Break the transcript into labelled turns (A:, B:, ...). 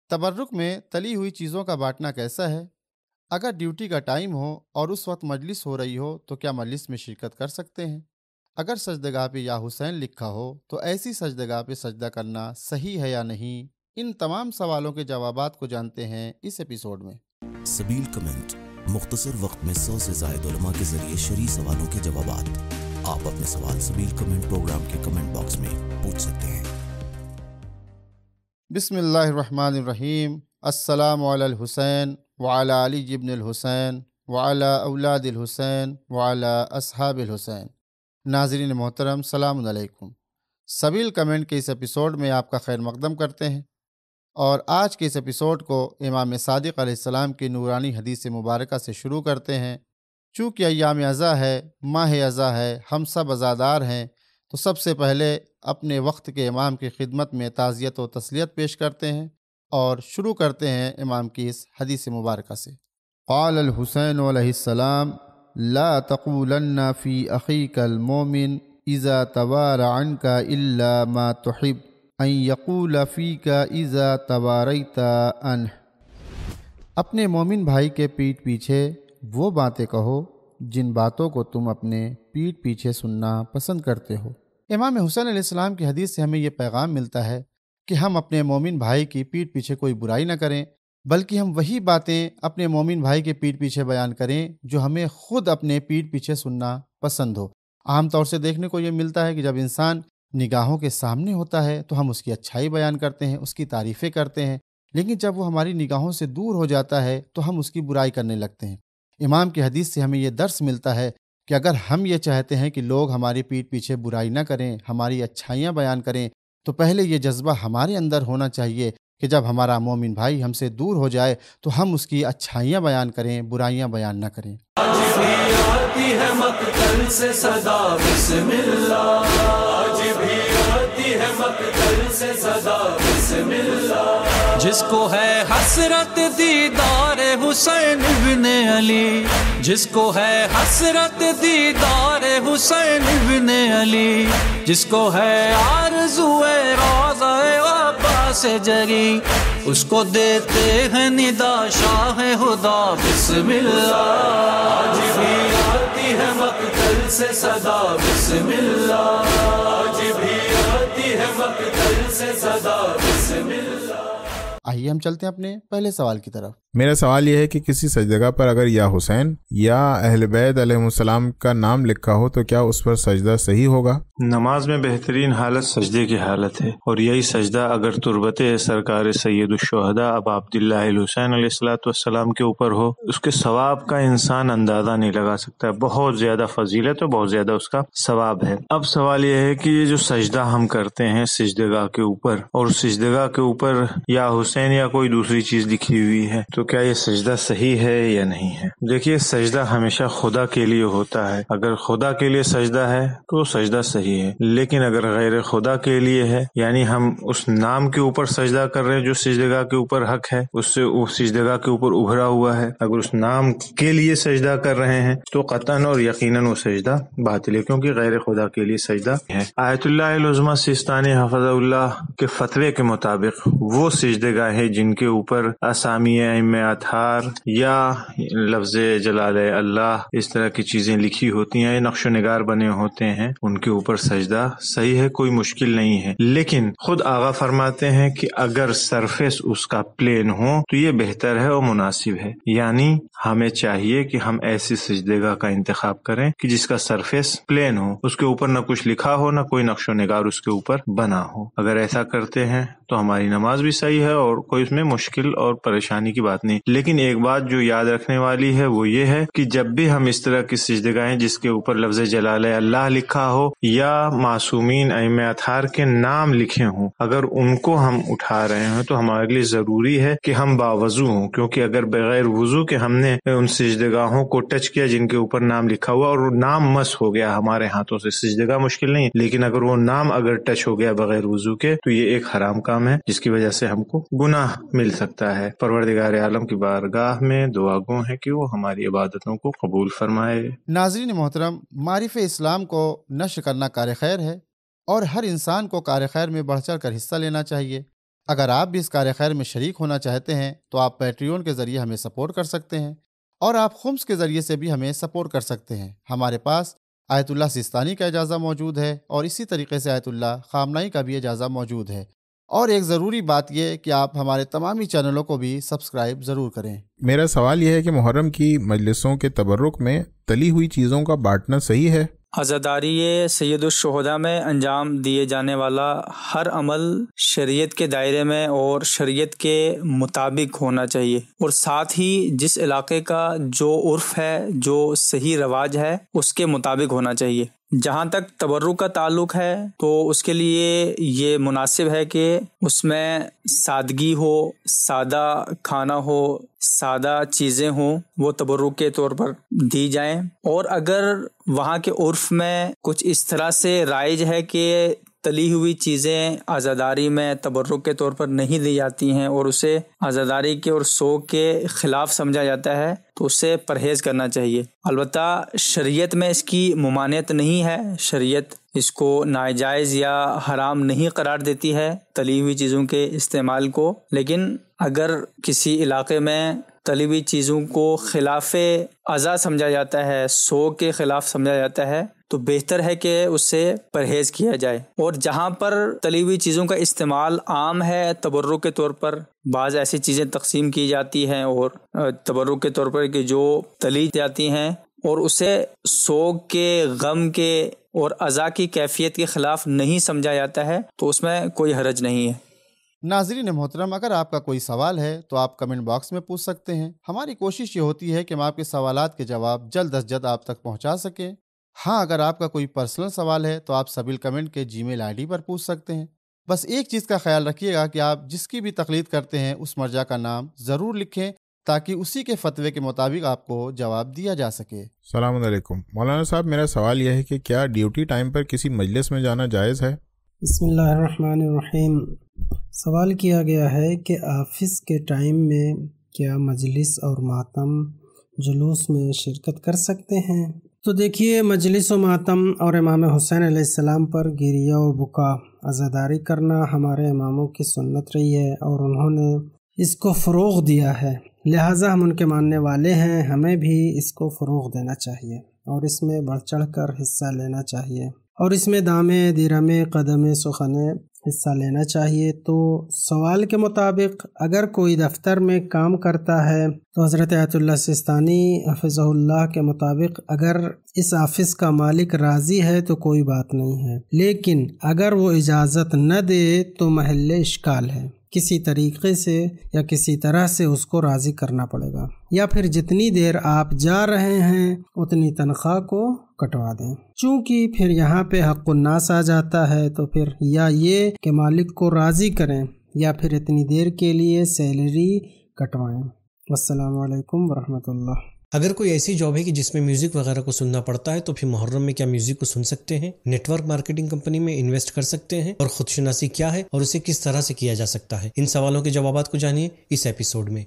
A: تبرک میں تلی ہوئی چیزوں کا بانٹنا کیسا ہے؟ اگر ڈیوٹی کا ٹائم ہو اور اس وقت مجلس ہو رہی ہو تو کیا مجلس میں شرکت کر سکتے ہیں؟ اگر سجدگاہ پہ یا حسین لکھا ہو تو ایسی سجدگاہ پہ سجدہ کرنا صحیح ہے یا نہیں؟ ان تمام سوالوں کے جوابات کو جانتے ہیں اس ایپیسوڈ میں۔
B: سبیل کمنٹ، مختصر وقت میں 100 سے زائد علماء کے ذریعے شرعی سوالوں کے جوابات۔ آپ اپنے سوال سبیل کمنٹ پروگرام کے کمنٹ باکس میں پوچھ سکتے ہیں۔
A: بسم اللہ الرحمن الرحیم۔ السلام علی الحسین وعلی علی ابن الحسین وعلی اولاد الحسین وعلی اصحاب الحسین۔ ناظرین محترم، سلام علیکم۔ سبیل کمنٹ کے اس ایپیسوڈ میں آپ کا خیر مقدم کرتے ہیں، اور آج کے اس ایپیسوڈ کو امام صادق علیہ السلام کی نورانی حدیث مبارکہ سے شروع کرتے ہیں۔ چونکہ ایام اضحیٰ ہے، ماہ اضحیٰ ہے، ہم سب عزادار ہیں، تو سب سے پہلے اپنے وقت کے امام کی خدمت میں تعزیت و تسلیت پیش کرتے ہیں اور شروع کرتے ہیں امام کی اس حدیث مبارکہ سے۔ قال الحسین علیہ السلام: لا تقولن فی اخیک المؤمن اذا توار عنک الا ما تحب ان یقول فیک اذا تواریت عنہ۔ اپنے مومن بھائی کے پیٹھ پیچھے وہ باتیں کہو جن باتوں کو تم اپنے پیٹھ پیچھے سننا پسند کرتے ہو۔ امام حسین علیہ السلام کی حدیث سے ہمیں یہ پیغام ملتا ہے کہ ہم اپنے مومن بھائی کی پیٹھ پیچھے کوئی برائی نہ کریں، بلکہ ہم وہی باتیں اپنے مومن بھائی کے پیٹھ پیچھے بیان کریں جو ہمیں خود اپنے پیٹھ پیچھے سننا پسند ہو۔ عام طور سے دیکھنے کو یہ ملتا ہے کہ جب انسان نگاہوں کے سامنے ہوتا ہے تو ہم اس کی اچھائی بیان کرتے ہیں، اس کی تعریفیں کرتے ہیں، لیکن جب وہ ہماری نگاہوں سے دور ہو جاتا ہے تو ہم اس کی برائی کرنے لگتے ہیں۔ امام کی حدیث سے ہمیں یہ درس ملتا ہے کہ اگر ہم یہ چاہتے ہیں کہ لوگ ہماری پیٹھ پیچھے برائی نہ کریں، ہماری اچھائیاں بیان کریں، تو پہلے یہ جذبہ ہمارے اندر ہونا چاہیے کہ جب ہمارا مومن بھائی ہم سے دور ہو جائے تو ہم اس کی اچھائیاں بیان کریں، برائیاں بیان نہ کریں۔
C: آج بھی آتی ہے مقتل سے صدا بسم اللہ، آج بھی آتی ہے مقتل سے صدا بسم اللہ۔ جس کو ہے حسرت دیدار حسین ابن علی، جس کو ہے حسرت دیدار حسین ابن علی، جس کو ہے آرزو روضہ عباس جری، اس کو دیتے ہیں ندا شاہ خدا بسم اللہ۔ آج بھی آتی ہے مقتل سے صدا بسم اللہ، آج بھی آتی ہے مقتل سے صدا بسم اللہ۔
A: آئیے ہم چلتے ہیں اپنے پہلے سوال کی طرف۔
D: میرا سوال یہ ہے کہ کسی سجدگاہ پر اگر یا حسین یا اہل بیت علیہ السلام کا نام لکھا ہو تو کیا اس پر سجدہ صحیح ہوگا؟
E: نماز میں بہترین حالت سجدے کی حالت ہے، اور یہی سجدہ اگر تربت سرکار سید الشہداء ابا عبداللہ الحسین علیہ الصلوۃ والسلام کے اوپر ہو، اس کے ثواب کا انسان اندازہ نہیں لگا سکتا۔ بہت زیادہ فضیلت ہے، بہت زیادہ اس کا ثواب ہے۔ اب سوال یہ ہے کہ یہ جو سجدہ ہم کرتے ہیں سجدگاہ کے اوپر، اور سجدگاہ کے اوپر یا حسین یا کوئی دوسری چیز لکھی ہوئی ہے، تو کیا یہ سجدہ صحیح ہے یا نہیں ہے؟ دیکھیے، سجدہ ہمیشہ خدا کے لیے ہوتا ہے۔ اگر خدا کے لیے سجدہ ہے تو سجدہ صحیح ہے، لیکن اگر غیر خدا کے لیے ہے، یعنی ہم اس نام کے اوپر سجدہ کر رہے ہیں جو سجدگاہ کے اوپر حق ہے، اس سے وہ سجدگاہ کے اوپر ابھرا ہوا ہے، اگر اس نام کے لیے سجدہ کر رہے ہیں تو قطعاً اور یقیناً وہ سجدہ باطل ہے، کیونکہ غیر خدا کے لیے سجدہ ہے۔ آیت اللہ العظمیٰ سیستانی حفظ اللہ کے فتوے کے مطابق وہ سجدگاہ ہے جن کے اوپر اسامی ائمہ اطہار یا لفظ جلال اللہ اس طرح کی چیزیں لکھی ہوتی ہیں، نقش و نگار بنے ہوتے ہیں، ان کے اوپر سجدہ صحیح ہے، کوئی مشکل نہیں ہے۔ لیکن خود آقا فرماتے ہیں کہ اگر سرفیس اس کا پلین ہو تو یہ بہتر ہے اور مناسب ہے، یعنی ہمیں چاہیے کہ ہم ایسی سجدگاہ کا انتخاب کریں کہ جس کا سرفیس پلین ہو، اس کے اوپر نہ کچھ لکھا ہو، نہ کوئی نقش و نگار اس کے اوپر بنا ہو۔ اگر ایسا کرتے ہیں تو ہماری نماز بھی صحیح ہے اور کوئی اس میں مشکل اور پریشانی کی بات نہیں۔ لیکن ایک بات جو یاد رکھنے والی ہے وہ یہ ہے کہ جب بھی ہم اس طرح کی سجدگاہیں جس کے اوپر لفظ جلال اللہ لکھا ہو یا معصومین ائمہ اطہار کے نام لکھے ہوں، اگر ان کو ہم اٹھا رہے ہیں تو ہمارے لیے ضروری ہے کہ ہم باوضو ہوں، کیونکہ اگر بغیر وضو کے ہم نے ان سجدگاہوں کو ٹچ کیا جن کے اوپر نام لکھا ہوا اور نام مس ہو گیا ہمارے ہاتھوں سے، سجدگاہ مشکل نہیں، لیکن اگر وہ نام اگر ٹچ ہو گیا بغیر وضو کے تو یہ ایک حرام کام ہے جس کی وجہ سے ہم کو گناہ مل سکتا ہے۔ پروردگار عالم کی بارگاہ میں دعا گو ہے کہ وہ ہماری عبادتوں کو قبول فرمائے۔
A: ناظرین محترم، معرف اسلام کو نشر کرنا کار خیر ہے، اور ہر انسان کو کار خیر میں بڑھ چڑھ کر حصہ لینا چاہیے۔ اگر آپ بھی اس کار خیر میں شریک ہونا چاہتے ہیں تو آپ پیٹریون کے ذریعے ہمیں سپورٹ کر سکتے ہیں، اور آپ خمس کے ذریعے سے بھی ہمیں سپورٹ کر سکتے ہیں۔ ہمارے پاس آیت اللہ سیستانی کا اجازہ موجود ہے، اور اسی طریقے سے آیت اللہ خامنائی کا بھی اجازہ موجود ہے۔ اور ایک ضروری بات یہ کہ آپ ہمارے تمامی چینلوں کو بھی سبسکرائب ضرور کریں۔
D: میرا سوال یہ ہے کہ محرم کی مجلسوں کے تبرک میں تلی ہوئی چیزوں کا بانٹنا صحیح ہے؟
F: عزاداری سید الشہداء میں انجام دیے جانے والا ہر عمل شریعت کے دائرے میں اور شریعت کے مطابق ہونا چاہیے، اور ساتھ ہی جس علاقے کا جو عرف ہے، جو صحیح رواج ہے، اس کے مطابق ہونا چاہیے۔ جہاں تک تبرک کا تعلق ہے تو اس کے لیے یہ مناسب ہے کہ اس میں سادگی ہو، سادہ کھانا ہو، سادہ چیزیں ہوں، وہ تبرک کے طور پر دی جائیں۔ اور اگر وہاں کے عرف میں کچھ اس طرح سے رائج ہے کہ تلی ہوئی چیزیں عزاداری میں تبرک کے طور پر نہیں دی جاتی ہیں اور اسے عزاداری کے اور سوگ کے خلاف سمجھا جاتا ہے، تو اس سے پرہیز کرنا چاہیے۔ البتہ شریعت میں اس کی ممانعت نہیں ہے، شریعت اس کو ناجائز یا حرام نہیں قرار دیتی ہے تلی ہوئی چیزوں کے استعمال کو، لیکن اگر کسی علاقے میں تلی ہوئی چیزوں کو خلاف ازا سمجھا جاتا ہے، سوگ کے خلاف سمجھا جاتا ہے، تو بہتر ہے کہ اس سے پرہیز کیا جائے۔ اور جہاں پر تلی ہوئی چیزوں کا استعمال عام ہے تبرک کے طور پر، بعض ایسی چیزیں تقسیم کی جاتی ہیں اور تبرک کے طور پر کہ جو تلی جاتی ہیں، اور اسے سوگ کے، غم کے اور ازا کی کیفیت کے خلاف نہیں سمجھا جاتا ہے، تو اس میں کوئی حرج نہیں ہے۔
A: ناظرین محترم، اگر آپ کا کوئی سوال ہے تو آپ کمنٹ باکس میں پوچھ سکتے ہیں۔ ہماری کوشش یہ ہوتی ہے کہ ہم آپ کے سوالات کے جواب جلد از جلد آپ تک پہنچا سکیں۔ ہاں، اگر آپ کا کوئی پرسنل سوال ہے تو آپ سبیل کمنٹ کے جی میل آئی ڈی پر پوچھ سکتے ہیں۔ بس ایک چیز کا خیال رکھیے گا کہ آپ جس کی بھی تقلید کرتے ہیں اس مرجع کا نام ضرور لکھیں، تاکہ اسی کے فتوے کے مطابق آپ کو جواب دیا جا سکے۔
D: السلام علیکم مولانا صاحب، میرا سوال یہ ہے کہ کیا ڈیوٹی ٹائم پر کسی مجلس میں جانا جائز ہے؟
G: بسم اللہ الرحمن الرحیم۔ سوال کیا گیا ہے کہ آفس کے ٹائم میں کیا مجلس اور ماتم جلوس میں شرکت کر سکتے ہیں؟ تو دیکھیے، مجلس و ماتم اور امام حسین علیہ السلام پر گریہ و بکا، عزاداری کرنا ہمارے اماموں کی سنت رہی ہے، اور انہوں نے اس کو فروغ دیا ہے، لہٰذا ہم ان کے ماننے والے ہیں، ہمیں بھی اس کو فروغ دینا چاہیے اور اس میں بڑھ چڑھ کر حصہ لینا چاہیے، اور اس میں دامے دیرمے قدمے سخنے حصہ لینا چاہیے۔ تو سوال کے مطابق اگر کوئی دفتر میں کام کرتا ہے تو حضرت آیت اللہ سیستانی حفظہ اللہ کے مطابق اگر اس آفس کا مالک راضی ہے تو کوئی بات نہیں ہے، لیکن اگر وہ اجازت نہ دے تو محل اشکال ہے، کسی طریقے سے یا کسی طرح سے اس کو راضی کرنا پڑے گا، یا پھر جتنی دیر آپ جا رہے ہیں اتنی تنخواہ کو کٹوا دیں۔ چونکہ پھر یہاں پہ حق الناس آ جاتا ہے، تو پھر یا یہ کہ مالک کو راضی کریں یا پھر اتنی دیر کے لیے سیلری کٹوائیں۔ والسلام علیکم ورحمۃ اللہ۔
H: اگر کوئی ایسی جاب ہے کہ جس میں میوزک وغیرہ کو سننا پڑتا ہے تو پھر محرم میں کیا میوزک کو سن سکتے ہیں؟ نیٹ ورک مارکیٹنگ کمپنی میں انویسٹ کر سکتے ہیں؟ اور خود شناسی کیا ہے اور اسے کس طرح سے کیا جا سکتا ہے؟ ان سوالوں کے جوابات کو جانیے اس ایپیسوڈ میں۔